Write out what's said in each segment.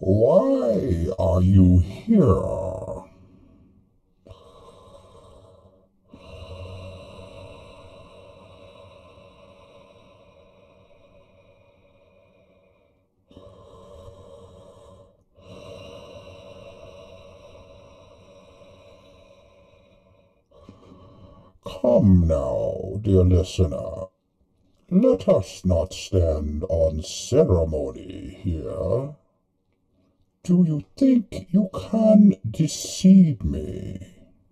Why are you here? Come now, dear listener. Let us not stand on ceremony here. Do you think you can deceive me?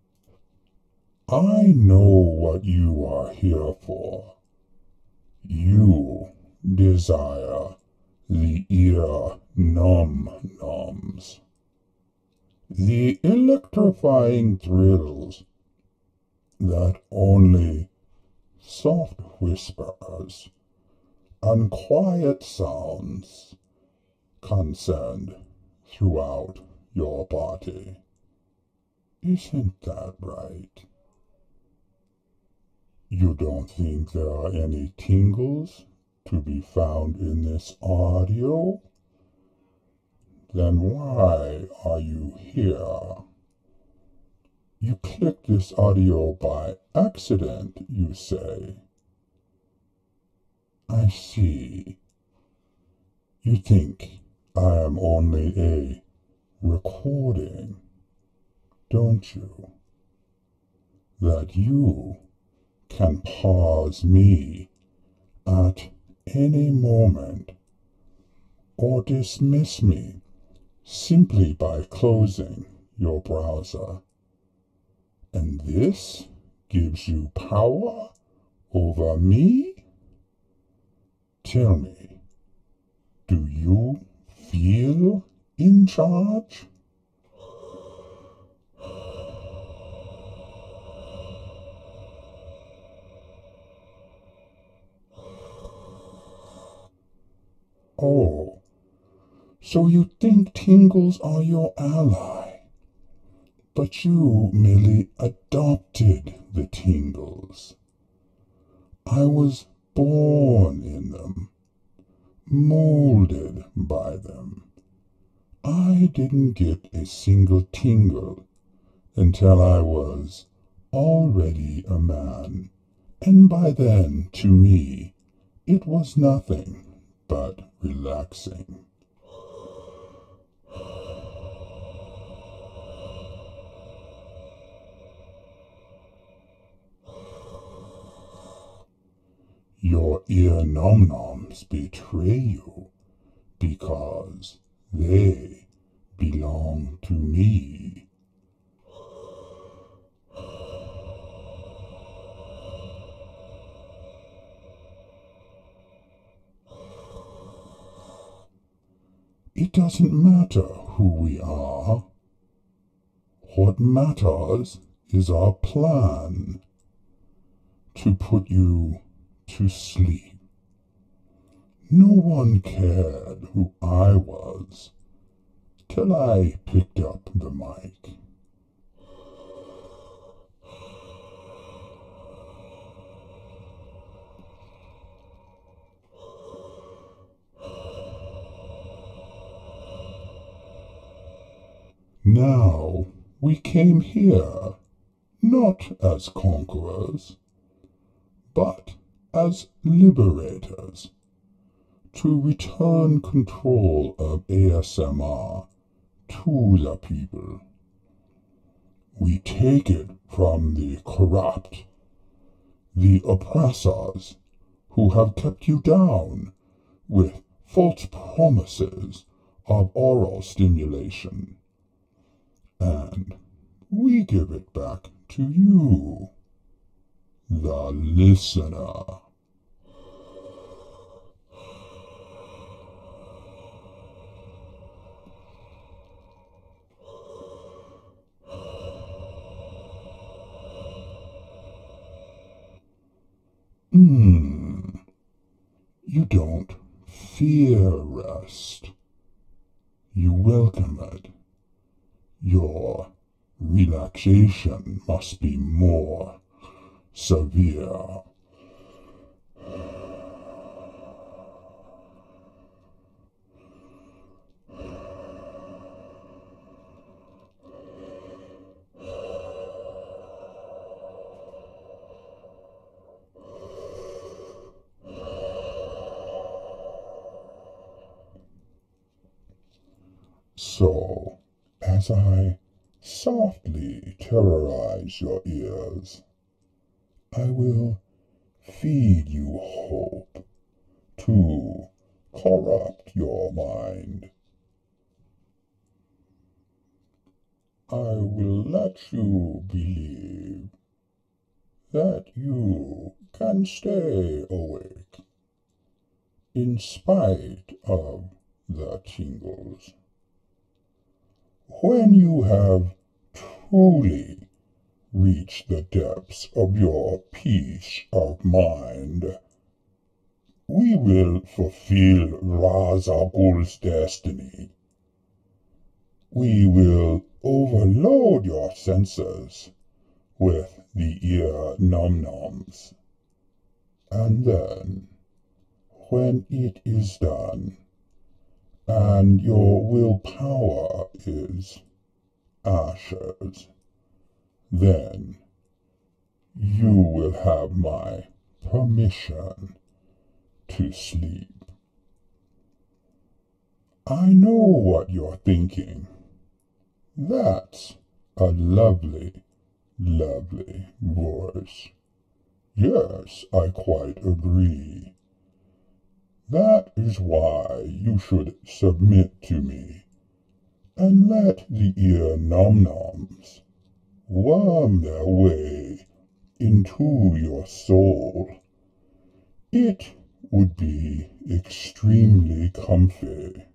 I know what you are here for. You desire the ear num-nums, the electrifying thrills that only soft whispers and quiet sounds can send throughout your body. Isn't that right? You don't think there are any tingles to be found in this audio? Then why are you here? You clicked this audio by accident, you say. I see. You think I am only a recording, don't you? That you can pause me at any moment or dismiss me simply by closing your browser. And this gives you power over me? Tell me, do you feel in charge? Oh, so you think tingles are your ally? But you merely adopted the tingles. I was born in them, molded by them. I didn't get a single tingle until I was already a man, and by then, to me, it was nothing but relaxing. Your ear num-nums betray you because they belong to me. It doesn't matter who we are. What matters is our plan to put you to sleep. No one cared who I was till I picked up the mic. Now we came here not as conquerors, but as liberators, to return control of ASMR to the people. We take it from the corrupt, the oppressors who have kept you down with false promises of oral stimulation, and we give it back to you, the listener. You don't fear rest. You welcome it. Your relaxation must be more severe. So, as I softly terrorize your ears, I will feed you hope to corrupt your mind. I will let you believe that you can stay awake in spite of the tingles. When you have truly reached the depths of your peace of mind, we will fulfill Ra's al Ghul's destiny. We will overload your senses with the ear num-nums. And then, when it is done, and your willpower is ashes, then you will have my permission to sleep. I know what you're thinking. That's a lovely, lovely voice. Yes, I quite agree. That is why you should submit to me and let the ear num-nums worm their way into your soul. It would be extremely comfy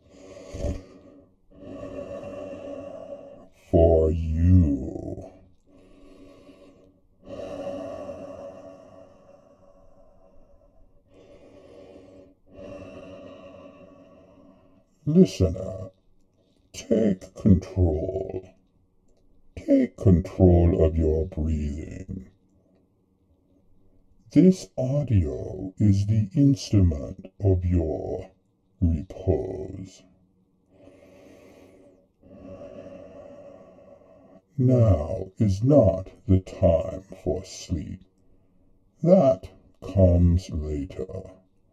for you. Listener, take control. Take control of your breathing. This audio is the instrument of your repose. Now is not the time for sleep. That comes later.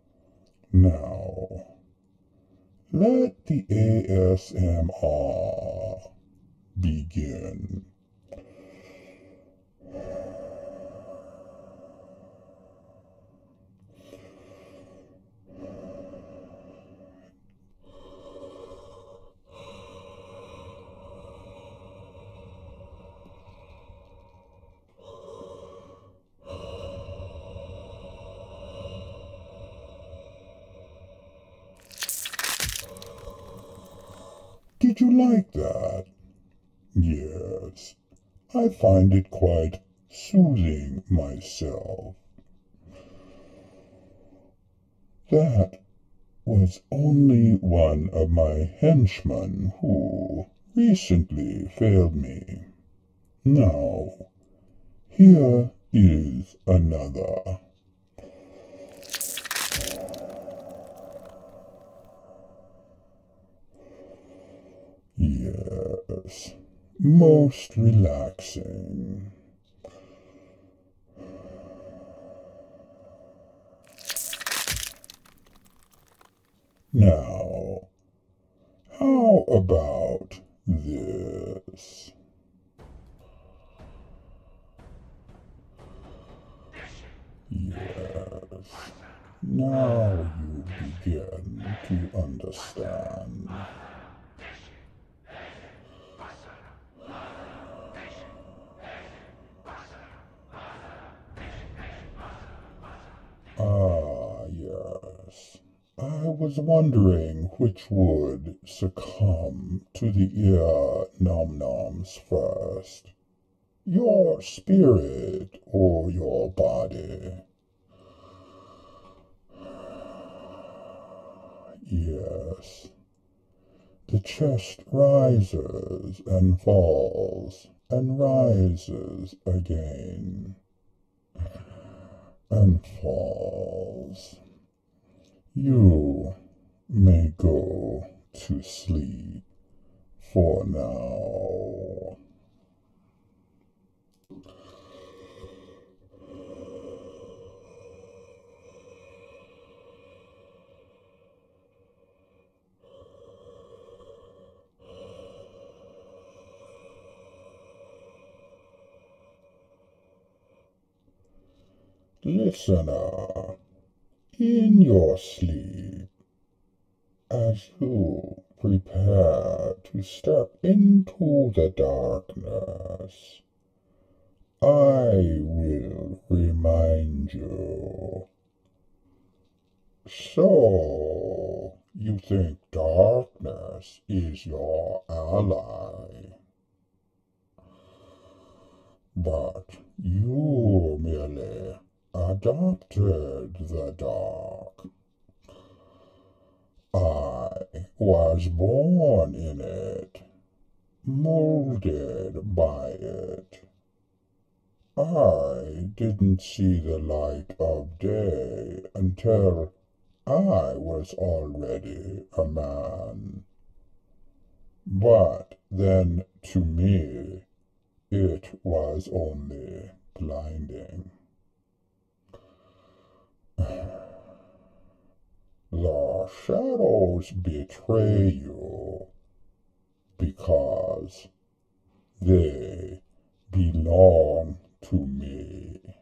Now, let the ASMR begin. Did you like that? Yes, I find it quite soothing myself. That was only one of my henchmen who recently failed me. Now, here is another. Yes, most relaxing. Now, how about this? Yes, now you begin to understand. Ah, yes. I was wondering which would succumb to the ear num-nums first. Your spirit or your body? Yes. The chest rises and falls and rises again and falls. You may go to sleep for now. Listener, in your sleep, as you prepare to step into the darkness, I will remind you. So, you think darkness is your ally, but you merely adopted the dark. I was born in it, molded by it. I didn't see the light of day until I was already a man. But then to me, it was only blinding. The shadows betray you because they belong to me.